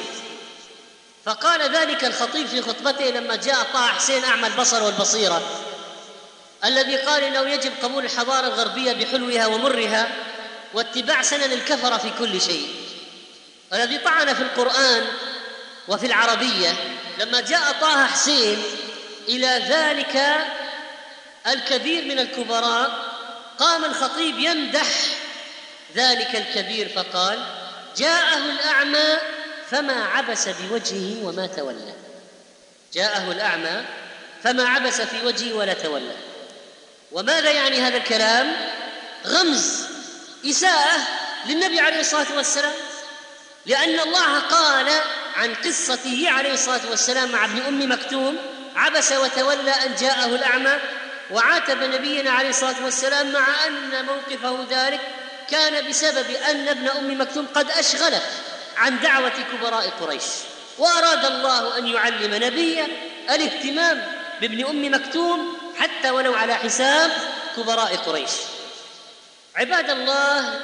فقال ذلك الخطيب في خطبته لما جاء طه حسين أعمى البصر والبصيرة الذي قال إنه يجب قبول الحضارة الغربية بحلوها ومرها واتباع سنن الكفرة في كل شيء، الذي طعن في القرآن وفي العربية. لما جاء طه حسين إلى ذلك الكبير من الكبراء، قام الخطيب يمدح ذلك الكبير فقال: جاءه الأعمى فما عبس بوجهه وما تولى. جاءه الأعمى فما عبس في وجهه ولا تولى. وماذا يعني هذا الكلام؟ غمز، إساءة للنبي عليه الصلاة والسلام، لأن الله قال عن قصته عليه الصلاة والسلام مع ابن أم مكتوم: عبس وتولى أن جاءه الأعمى، وعاتب نبينا عليه الصلاة والسلام مع أن موقفه ذلك كان بسبب أن ابن أم مكتوم قد أشغله عن دعوة كبراء قريش، وأراد الله أن يعلم نبيه الاهتمام بابن أم مكتوم حتى ولو على حساب كبراء قريش. عباد الله،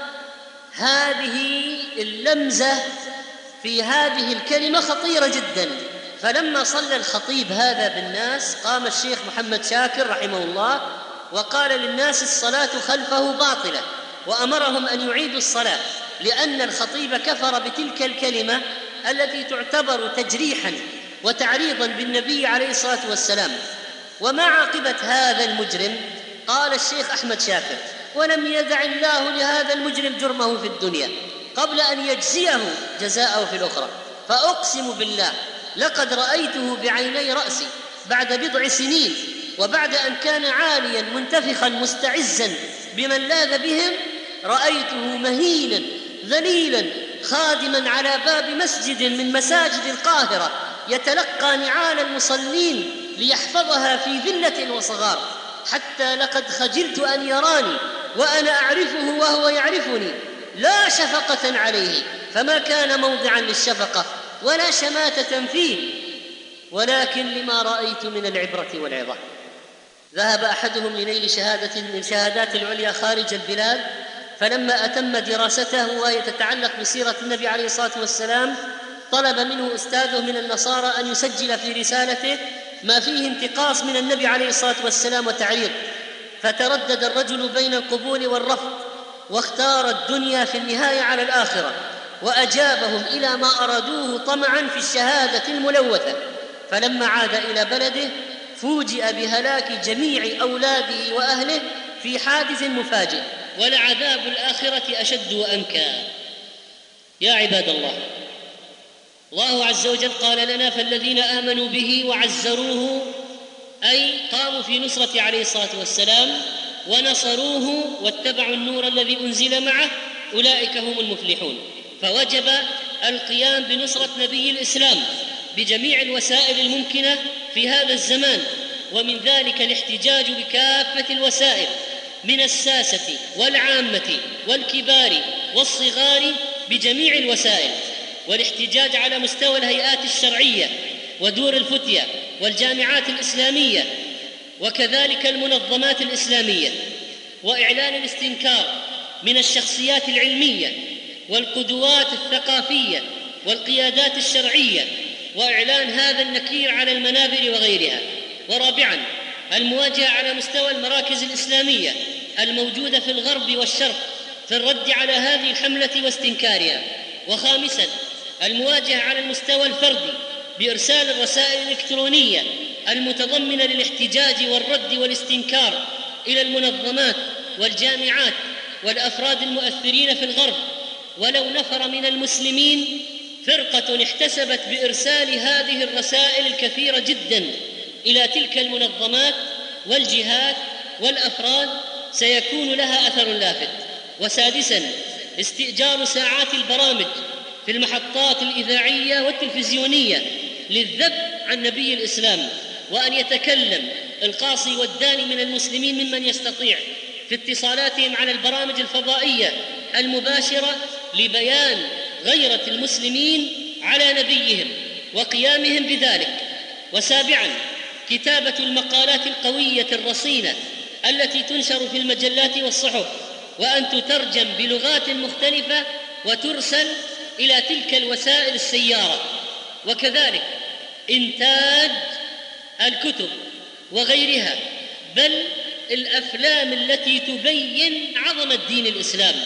هذه اللمزة في هذه الكلمة خطيرة جدا. فلما صلى الخطيب هذا بالناس، قام الشيخ محمد شاكر رحمه الله وقال للناس: الصلاة خلفه باطلة، وأمرهم أن يعيدوا الصلاة، لأن الخطيب كفر بتلك الكلمة التي تعتبر تجريحا وتعريضا بالنبي عليه الصلاة والسلام. وما عاقبة هذا المجرم؟ قال الشيخ أحمد شاكر: ولم يدع الله لهذا المجرم جرمه في الدنيا قبل أن يجزيه جزاءه في الأخرى. فأقسم بالله لقد رأيته بعيني رأسي بعد بضع سنين، وبعد أن كان عاليا منتفخا مستعزا بمن لاذ بهم، رأيته مهينا ذليلا خادما على باب مسجد من مساجد القاهرة يتلقى نعال المصلين ليحفظها في ذلة وصغار، حتى لقد خجلت أن يراني وأنا أعرفه وهو يعرفني، لا شفقة عليه، فما كان موضعا للشفقة ولا شماتة فيه، ولكن لما رأيت من العبرة والعظة. ذهب أحدهم لنيل شهادة من شهادات العليا خارج البلاد، فلما أتم دراسته وهي تتعلق بسيرة النبي عليه الصلاة والسلام، طلب منه أستاذه من النصارى أن يسجل في رسالته ما فيه انتقاص من النبي عليه الصلاة والسلام وتعريض، فتردد الرجل بين القبول والرفض، واختار الدنيا في النهاية على الآخرة، وأجابهم إلى ما أرادوه طمعا في الشهادة الملوثة. فلما عاد إلى بلده فوجئ بهلاك جميع أولاده وأهله في حادث مفاجئ، ولعذاب الآخرة أشد وأنكى. يا عباد الله عز وجل قال لنا: فالذين آمنوا به وعزروه، أي قاموا في نصرة عليه الصلاة والسلام ونصروه واتبعوا النور الذي أنزل معه، أولئك هم المفلحون. فوجب القيام بنصرة نبي الإسلام بجميع الوسائل الممكنة في هذا الزمان، ومن ذلك الاحتجاج بكافة الوسائل من الساسة والعامة والكبار والصغار بجميع الوسائل، والاحتجاج على مستوى الهيئات الشرعية ودور الفتية والجامعات الإسلامية وكذلك المنظمات الإسلامية، وإعلان الاستنكار من الشخصيات العلمية والقدوات الثقافية والقيادات الشرعية، وإعلان هذا النكير على المنابر وغيرها. ورابعاً المواجهة على مستوى المراكز الإسلامية الموجودة في الغرب والشرق في الرد على هذه الحملة واستنكارها. وخامساً المواجهة على المستوى الفردي بإرسال الرسائل الإلكترونية المتضمنة للاحتجاج والرد والاستنكار إلى المنظمات والجامعات والأفراد المؤثرين في الغرب. ولو نفر من المسلمين فرقة احتسبت بإرسال هذه الرسائل الكثيرة جداً إلى تلك المنظمات والجهات والأفراد سيكون لها أثر لافت. وسادساً استئجار ساعات البرامج في المحطات الإذاعية والتلفزيونية للذب عن نبي الإسلام، وأن يتكلم القاصي والداني من المسلمين ممن يستطيع في اتصالاتهم على البرامج الفضائية المباشرة لبيان غيرة المسلمين على نبيهم وقيامهم بذلك. وسابعاً كتابة المقالات القوية الرصينة التي تنشر في المجلات والصحف، وأن تترجم بلغات مختلفة وترسل إلى تلك الوسائل السيارة، وكذلك إنتاج الكتب وغيرها، بل الأفلام التي تبين عظمة دين الإسلام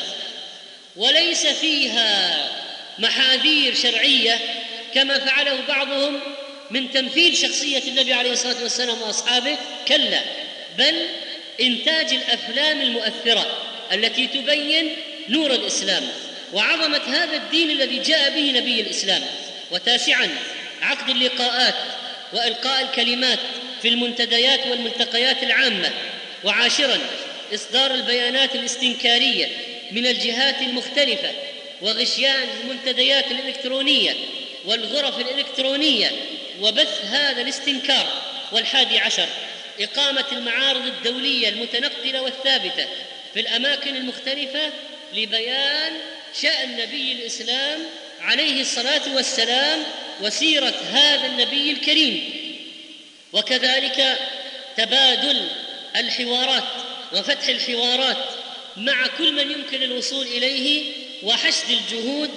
وليس فيها محاذير شرعية كما فعله بعضهم من تمثيل شخصية النبي عليه الصلاة والسلام وأصحابه، كلا، بل إنتاج الأفلام المؤثرة التي تبين نور الإسلام وعظمة هذا الدين الذي جاء به نبي الإسلام. وتاسعاً عقد اللقاءات وإلقاء الكلمات في المنتديات والملتقيات العامة. وعاشراً إصدار البيانات الاستنكارية من الجهات المختلفة وغشيان المنتديات الإلكترونية والغرف الإلكترونية وبث هذا الاستنكار. والحادي عشر إقامة المعارض الدولية المتنقلة والثابتة في الأماكن المختلفة لبيان شأن نبي الإسلام عليه الصلاة والسلام وسيرة هذا النبي الكريم. وكذلك تبادل الحوارات وفتح الحوارات مع كل من يمكن الوصول إليه، وحشد الجهود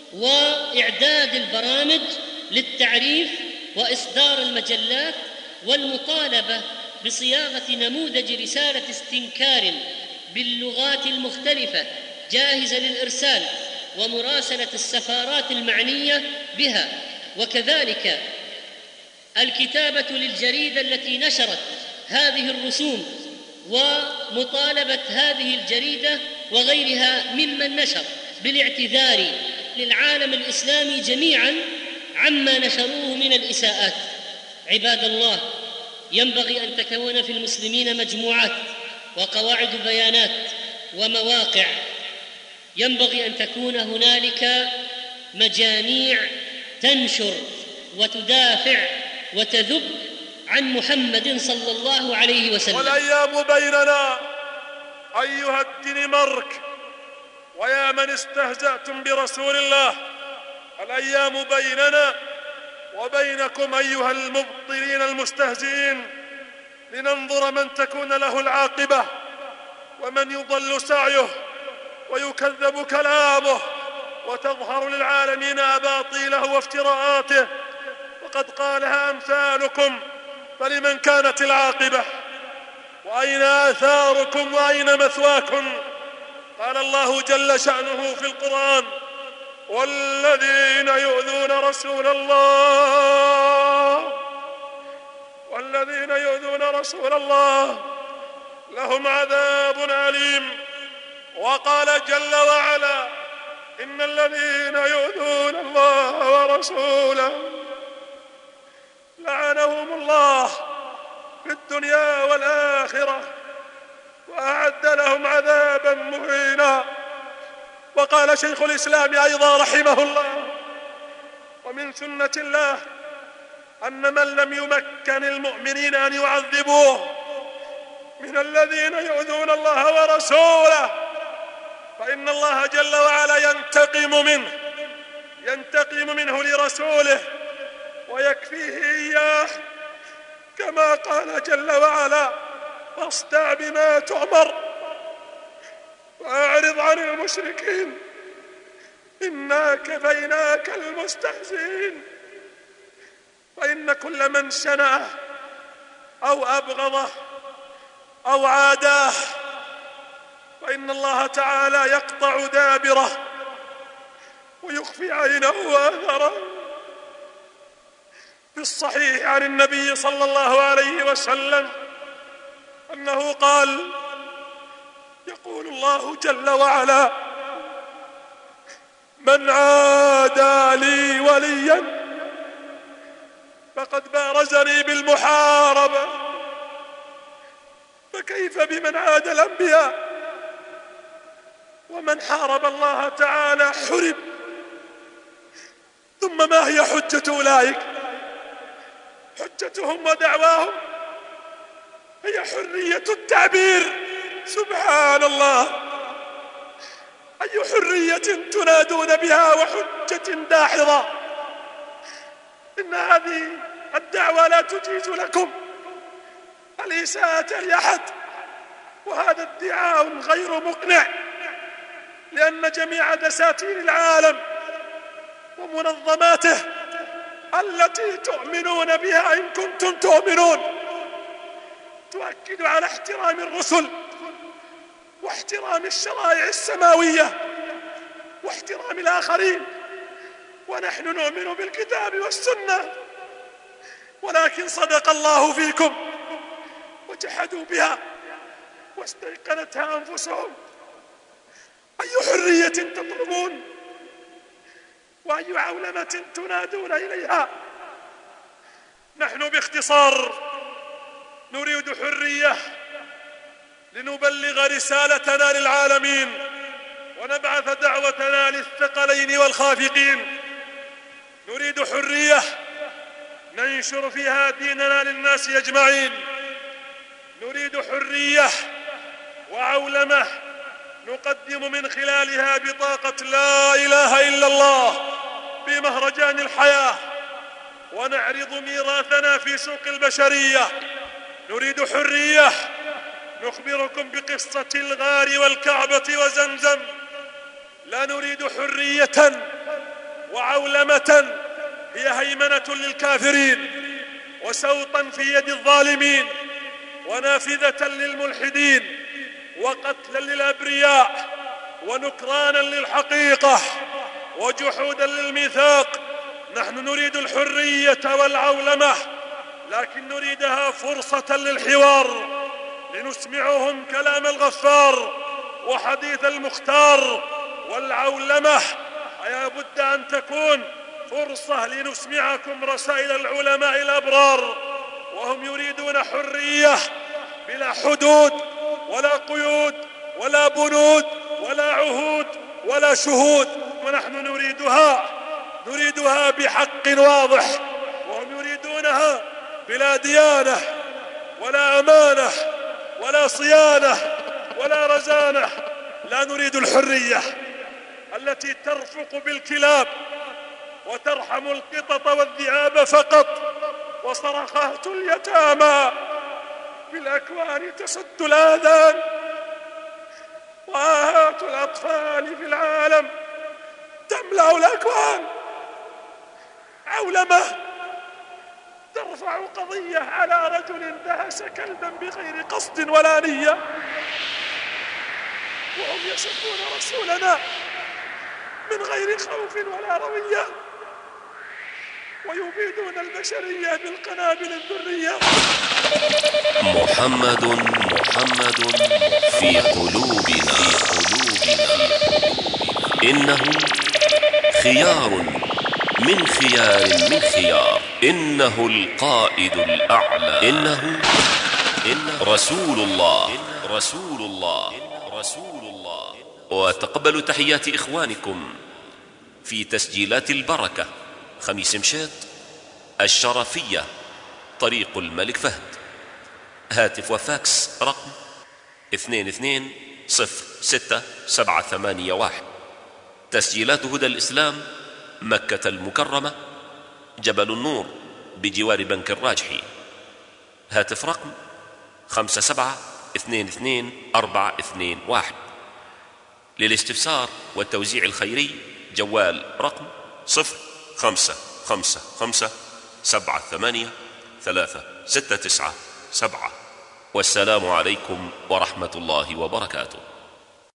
وإعداد البرامج للتعريف وإصدار المجلات، والمطالبة بصياغة نموذج رسالة استنكار باللغات المختلفة جاهزة للإرسال ومراسلة السفارات المعنية بها. وكذلك الكتابة للجريدة التي نشرت هذه الرسوم ومطالبة هذه الجريدة وغيرها ممن نشر بالاعتذار للعالم الإسلامي جميعاً عما نشروه من الإساءات. عباد الله، ينبغي أن تكون في المسلمين مجموعات وقواعد بيانات ومواقع، ينبغي أن تكون هنالك مجاميع تنشر وتدافع وتذب عن محمد صلى الله عليه وسلم. والأيام بيننا أيها الدنمارك ويا من استهزأتم برسول الله، الأيام بيننا وبينكم أيها المبطلين المستهزئين، لننظر من تكون له العاقبة ومن يضل سعيه ويكذب كلامه وتظهر للعالمين أباطيله وافتراءاته، وقد قالها أمثالكم، فلمن كانت العاقبة؟ وأين آثاركم وأين مثواكم؟ قال الله جل شأنه في القرآن: والذين يؤذون رسول الله لهم عذاب أليم. وقال جل وعلا: إن الذين يؤذون الله ورسوله لعنهم الله في الدنيا والآخرة وأعد لهم عذابا مهينا. وقال شيخ الإسلام أيضا رحمه الله: ومن سنة الله أن من لم يمكن المؤمنين أن يعذبوه من الذين يؤذون الله ورسوله فإن الله جل وعلا ينتقم منه لرسوله ويكفيه إياه، كما قال جل وعلا: فاصدع بما تؤمر وأعرض عن المشركين إنا كفيناك المستهزئين. فإن كل من شنأه أو أبغضه أو عاداه فإن الله تعالى يقطع دابره ويخفي عينه وأثره. في الصحيح عن النبي صلى الله عليه وسلم أنه قال: يقول الله جل وعلا: من عادى لي وليا فقد بارزني بالمحاربة. فكيف بمن عادى الأنبياء؟ ومن حارب الله تعالى حرب. ثم ما هي حجة أولئك؟ حجتهم ودعواهم هي حرية التعبير. سبحان الله، أي حرية تنادون بها وحجة داحضة؟ إن هذه الدعوة لا تجيز لكم الإساءة لأحد، وهذا ادعاء غير مقنع، لأن جميع دساتير العالم ومنظماته التي تؤمنون بها إن كنتم تؤمنون تؤكد على احترام الرسل واحترام الشرائع السماوية واحترام الآخرين، ونحن نؤمن بالكتاب والسنة، ولكن صدق الله فيكم وجحدوا بها واستيقنتها أنفسهم. أي حرية تطلبون وأي عولمة تنادون إليها؟ نحن باختصار نريد حرية لنبلغ رسالتنا للعالمين ونبعث دعوتنا للثقلين والخافقين. نريد حرية ننشر فيها ديننا للناس أجمعين. نريد حرية وعولمة نقدم من خلالها بطاقة لا إله إلا الله بمهرجان الحياة ونعرض ميراثنا في سوق البشرية. نريد حرية نخبركم بقصة الغار والكعبة وزمزم. لا نريد حرية وعولمة هي هيمنة للكافرين وسوطا في يد الظالمين ونافذة للملحدين وقتلا للأبرياء ونكرانا للحقيقة وجحودا للميثاق. نحن نريد الحرية والعولمة، لكن نريدها فرصة للحوار لنسمعهم كلام الغفار وحديث المختار. والعولمة أيا بد أن تكون فرصة لنسمعكم رسائل العلماء الأبرار، وهم يريدون حرية بلا حدود ولا قيود ولا بنود ولا عهود ولا شهود، ونحن نريدها بحق واضح، وهم يريدونها بلا ديانة ولا أمانة ولا صيانة ولا رزانة. لا نريد الحرية التي ترفق بالكلاب وترحم القطط والذئاب فقط، وصرخات اليتامى في الأكوان تسد الآذان، وآهات الأطفال في العالم تملأ الأكوان. عولمة ترفع قضية على رجل دهس كلبا بغير قصد ولا نية، وهم يسبون رسولنا من غير خوف ولا روية، ويبيدون البشرية بالقنابل الذرية. محمد في قلوبنا. إنه خيار من خيار. إنه القائد الأعلى. إنه رسول الله. وتقبلوا تحيات إخوانكم في تسجيلات البركة خميس مشيط الشرفية طريق الملك فهد. هاتف وفاكس رقم 220671. تسجيلات هدى الإسلام مكة المكرمة، جبل النور بجوار بنك الراجحي. هاتف رقم 57222421. للاستفسار والتوزيع الخيري جوال رقم 0555783697. والسلام عليكم ورحمة الله وبركاته.